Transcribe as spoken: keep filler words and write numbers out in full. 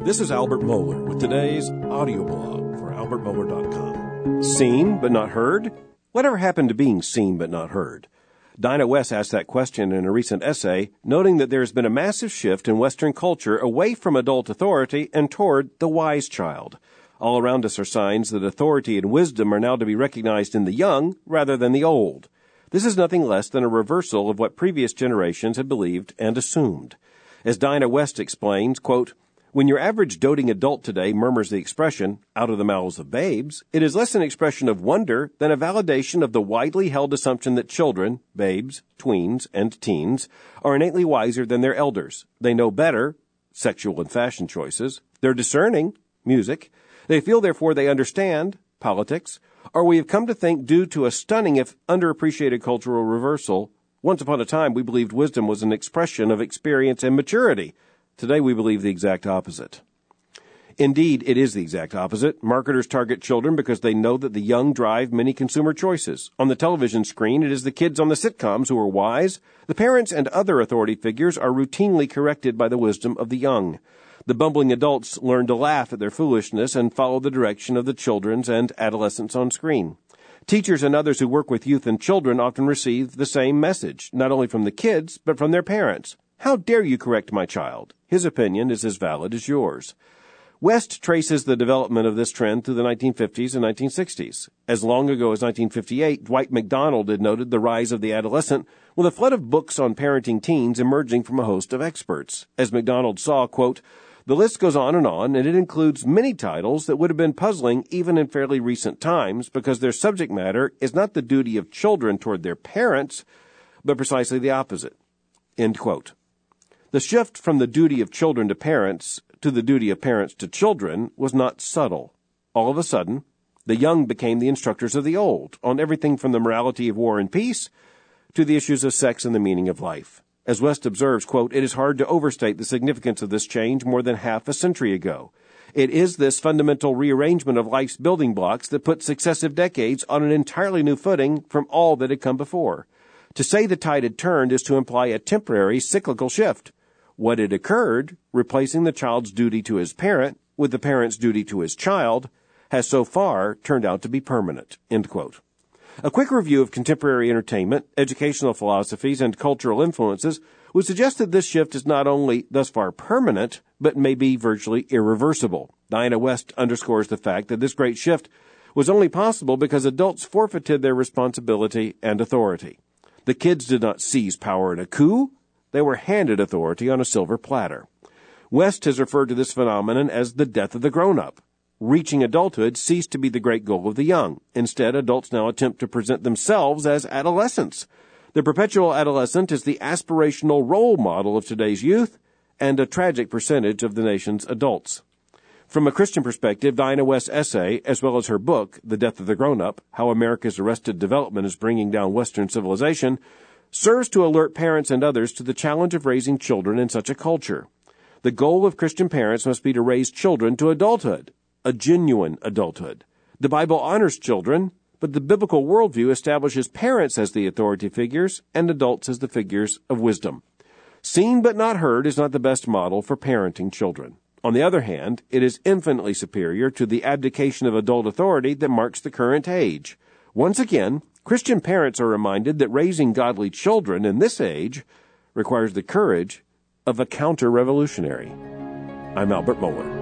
This is Albert Mohler with today's audio blog for albert mohler dot com. Seen but not heard? Whatever happened to being seen but not heard? Dinah West asked that question in a recent essay, noting that there has been a massive shift in Western culture away from adult authority and toward the wise child. All around us are signs that authority and wisdom are now to be recognized in the young rather than the old. This is nothing less than a reversal of what previous generations had believed and assumed. As Dinah West explains, quote, "When your average doting adult today murmurs the expression, 'out of the mouths of babes,' it is less an expression of wonder than a validation of the widely held assumption that children, babes, tweens, and teens, are innately wiser than their elders. They know better, sexual and fashion choices. They're discerning, music. They feel, therefore, they understand, politics. Or we have come to think, due to a stunning if underappreciated cultural reversal, once upon a time we believed wisdom was an expression of experience and maturity. Today we believe the exact opposite." Indeed, it is the exact opposite. Marketers target children because they know that the young drive many consumer choices. On the television screen, it is the kids on the sitcoms who are wise. The parents and other authority figures are routinely corrected by the wisdom of the young. The bumbling adults learn to laugh at their foolishness and follow the direction of the children's and adolescents on screen. Teachers and others who work with youth and children often receive the same message, not only from the kids, but from their parents. "How dare you correct my child? His opinion is as valid as yours." West traces the development of this trend through the nineteen fifties and nineteen sixties. As long ago as nineteen fifty-eight, Dwight MacDonald had noted the rise of the adolescent, with a flood of books on parenting teens emerging from a host of experts. As MacDonald saw, quote, "The list goes on and on, and it includes many titles that would have been puzzling even in fairly recent times because their subject matter is not the duty of children toward their parents, but precisely the opposite." End quote. The shift from the duty of children to parents to the duty of parents to children was not subtle. All of a sudden, the young became the instructors of the old on everything from the morality of war and peace to the issues of sex and the meaning of life. As West observes, quote, "It is hard to overstate the significance of this change more than half a century ago. It is this fundamental rearrangement of life's building blocks that put successive decades on an entirely new footing from all that had come before. To say the tide had turned is to imply a temporary cyclical shift. What had occurred, replacing the child's duty to his parent with the parent's duty to his child, has so far turned out to be permanent." End quote. A quick review of contemporary entertainment, educational philosophies, and cultural influences would suggest that this shift is not only thus far permanent, but may be virtually irreversible. Dinah West underscores the fact that this great shift was only possible because adults forfeited their responsibility and authority. The kids did not seize power in a coup. They were handed authority on a silver platter. West has referred to this phenomenon as the death of the grown-up. Reaching adulthood ceased to be the great goal of the young. Instead, adults now attempt to present themselves as adolescents. The perpetual adolescent is the aspirational role model of today's youth and a tragic percentage of the nation's adults. From a Christian perspective, Dinah West's essay, as well as her book, The Death of the Grown-Up, How America's Arrested Development is Bringing Down Western Civilization, serves to alert parents and others to the challenge of raising children in such a culture. The goal of Christian parents must be to raise children to adulthood, a genuine adulthood. The Bible honors children, but the biblical worldview establishes parents as the authority figures and adults as the figures of wisdom. Seen but not heard is not the best model for parenting children. On the other hand, it is infinitely superior to the abdication of adult authority that marks the current age. Once again, Christian parents are reminded that raising godly children in this age requires the courage of a counter-revolutionary. I'm Albert Mohler.